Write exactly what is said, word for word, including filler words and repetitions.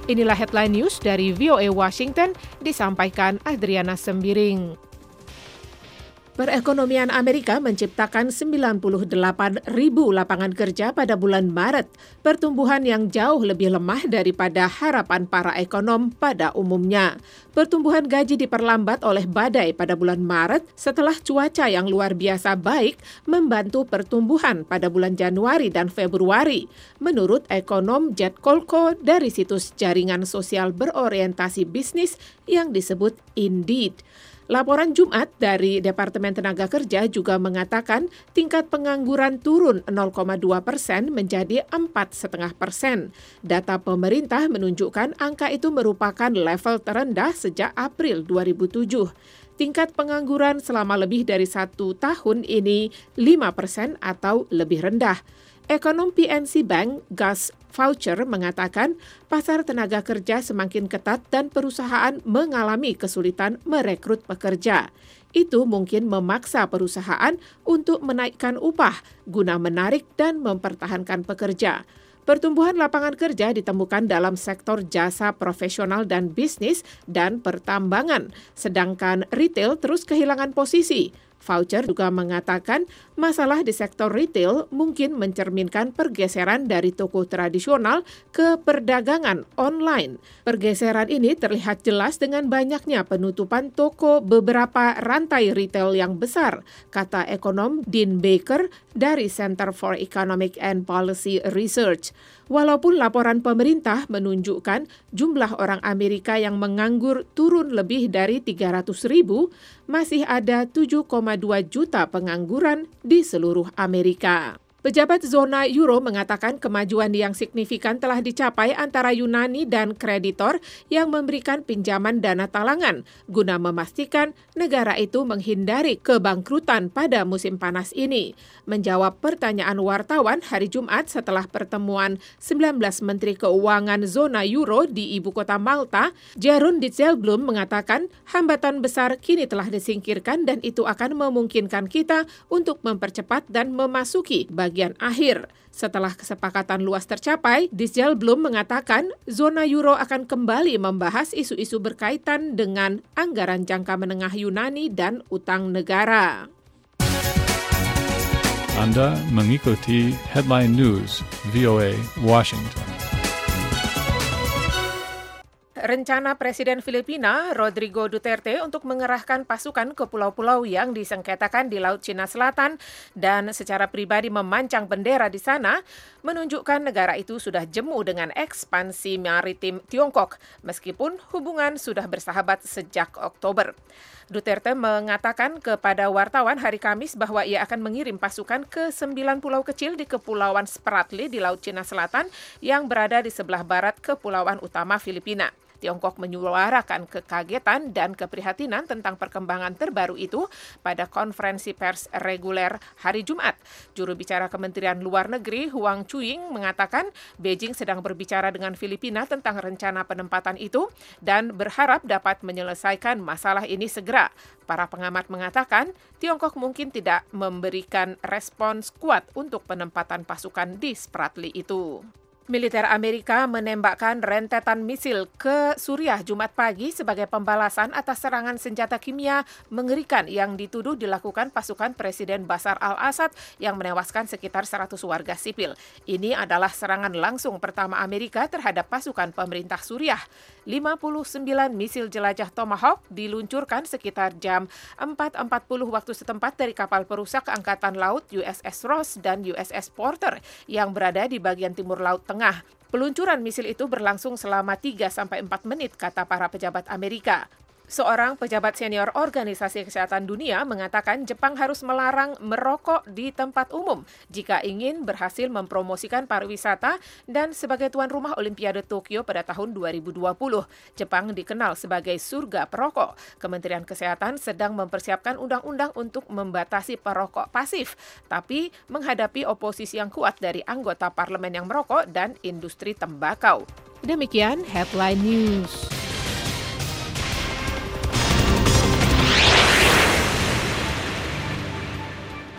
Inilah headline news dari V O A Washington, disampaikan Adriana Sembiring. Perekonomian Amerika menciptakan sembilan puluh delapan ribu lapangan kerja pada bulan Maret, pertumbuhan yang jauh lebih lemah daripada harapan para ekonom pada umumnya. Pertumbuhan gaji diperlambat oleh badai pada bulan Maret setelah cuaca yang luar biasa baik membantu pertumbuhan pada bulan Januari dan Februari, menurut ekonom Jed Kolko dari situs jaringan sosial berorientasi bisnis yang disebut Indeed. Laporan Jumat dari Departemen Tenaga Kerja juga mengatakan tingkat pengangguran turun nol koma dua persen menjadi empat koma lima persen. Data pemerintah menunjukkan angka itu merupakan level terendah sejak April dua ribu tujuh. Tingkat pengangguran selama lebih dari satu tahun ini lima persen atau lebih rendah. Ekonom P N C Bank, Gus Faucher, mengatakan pasar tenaga kerja semakin ketat dan perusahaan mengalami kesulitan merekrut pekerja. Itu mungkin memaksa perusahaan untuk menaikkan upah guna menarik dan mempertahankan pekerja. Pertumbuhan lapangan kerja ditemukan dalam sektor jasa profesional dan bisnis dan pertambangan, sedangkan retail terus kehilangan posisi. Faucher juga mengatakan masalah di sektor retail mungkin mencerminkan pergeseran dari toko tradisional ke perdagangan online. Pergeseran ini terlihat jelas dengan banyaknya penutupan toko beberapa rantai retail yang besar, kata ekonom Dean Baker dari Center for Economic and Policy Research. Walaupun laporan pemerintah menunjukkan jumlah orang Amerika yang menganggur turun lebih dari tiga ratus ribu, masih ada tujuh koma dua juta pengangguran di seluruh Amerika. Pejabat zona euro mengatakan kemajuan yang signifikan telah dicapai antara Yunani dan kreditor yang memberikan pinjaman dana talangan guna memastikan negara itu menghindari kebangkrutan pada musim panas ini. Menjawab pertanyaan wartawan hari Jumat setelah pertemuan sembilan belas Menteri Keuangan zona euro di ibu kota Malta, Jeroen Dijsselbloem mengatakan hambatan besar kini telah disingkirkan dan itu akan memungkinkan kita untuk mempercepat dan memasuki bagian bagian akhir. Setelah kesepakatan luas tercapai, Dijsselbloem mengatakan zona euro akan kembali membahas isu-isu berkaitan dengan anggaran jangka menengah Yunani dan utang negara. Anda mengikuti Headline News V O A Washington. Rencana Presiden Filipina, Rodrigo Duterte, untuk mengerahkan pasukan ke pulau-pulau yang disengketakan di Laut Cina Selatan dan secara pribadi memancang bendera di sana, menunjukkan negara itu sudah jemu dengan ekspansi maritim Tiongkok, meskipun hubungan sudah bersahabat sejak Oktober. Duterte mengatakan kepada wartawan hari Kamis bahwa ia akan mengirim pasukan ke sembilan pulau kecil di Kepulauan Spratly di Laut Cina Selatan yang berada di sebelah barat Kepulauan Utama Filipina. Tiongkok menyuarakan kekagetan dan keprihatinan tentang perkembangan terbaru itu pada konferensi pers reguler hari Jumat. Juru bicara Kementerian Luar Negeri Huang Chuing mengatakan Beijing sedang berbicara dengan Filipina tentang rencana penempatan itu dan berharap dapat menyelesaikan masalah ini segera. Para pengamat mengatakan Tiongkok mungkin tidak memberikan respons kuat untuk penempatan pasukan di Spratly itu. Militer Amerika menembakkan rentetan misil ke Suriah Jumat pagi sebagai pembalasan atas serangan senjata kimia mengerikan yang dituduh dilakukan pasukan Presiden Bashar al-Assad yang menewaskan sekitar seratus warga sipil. Ini adalah serangan langsung pertama Amerika terhadap pasukan pemerintah Suriah. lima puluh sembilan misil jelajah Tomahawk diluncurkan sekitar jam empat empat puluh waktu setempat dari kapal perusak Angkatan Laut U S S Ross dan U S S Porter yang berada di bagian timur Laut Tengah. Peluncuran misil itu berlangsung selama tiga sampai empat menit, kata para pejabat Amerika. Seorang pejabat senior Organisasi Kesehatan Dunia mengatakan Jepang harus melarang merokok di tempat umum jika ingin berhasil mempromosikan pariwisata dan sebagai tuan rumah Olimpiade Tokyo pada tahun dua ribu dua puluh. Jepang dikenal sebagai surga perokok. Kementerian Kesehatan sedang mempersiapkan undang-undang untuk membatasi perokok pasif, tapi menghadapi oposisi yang kuat dari anggota parlemen yang merokok dan industri tembakau. Demikian Headline News.